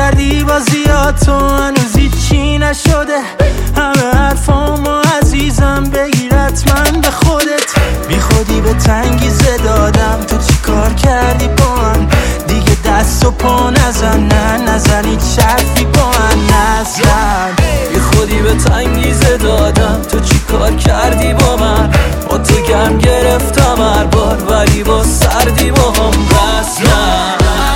کردی با زیاد تو هنوز هیچی نشده. همه حرفامو عزیزم بگیر حتما به خودت. بی خودی به تنگیزه دادم، تو چی کار کردی با من؟ دیگه دست و پا نزن، نه نزن هیچ حرفی با من نزن. بی خودی به تنگیزه دادم، تو چی کار کردی با من؟ با تو گم گرفتم هر بار، ولی با سردی با هم بستم.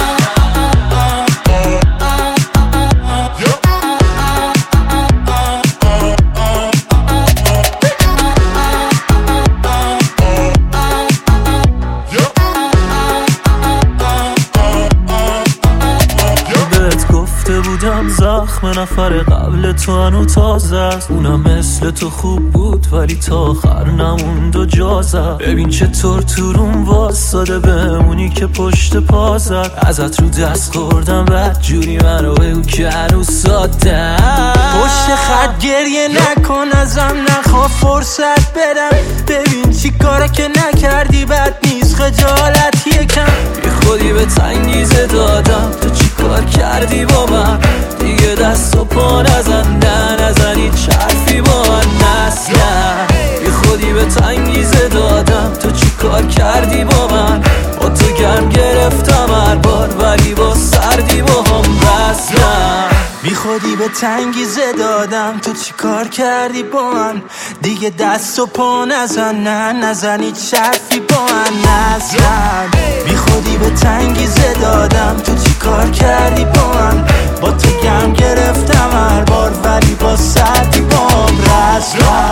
بودم زخم نفر قبل تو هنو تازه است، اونم مثل تو خوب بود ولی تا آخر نموند و جا زد. ببین چطور تو روم واساده بمونی که پشت پا زد. ازت رو دست خوردم بد جوری منو بگو که هنوز ساده. پشت خط گریه نکن ازم، نخوا فرصت بدم. ببین چی کاره که نکردی بد نیست، خجالت یکم. بی خودی به تنگیزه دادم، تو چی کار کردی با من؟ دیگه دست و پا نزن، نه نزن هیچ حرفی با من نزن. بی خودی به تنگیزه دادم، تو چی کار کردی با من؟ با تو گم گرفتم هر بار، ولی با سردی با هم بستم. بی خودی به تنگیزه دادم، تو چی کار کردی با من؟ دیگه دست و پا نزن، نه نزن هیچ حرفی با من نزن. بی خودی به تنگیزه دادم، تو چی کار کردی با من؟ با تو گم گرفتم هر بار، ولی با سردی با هم رزم.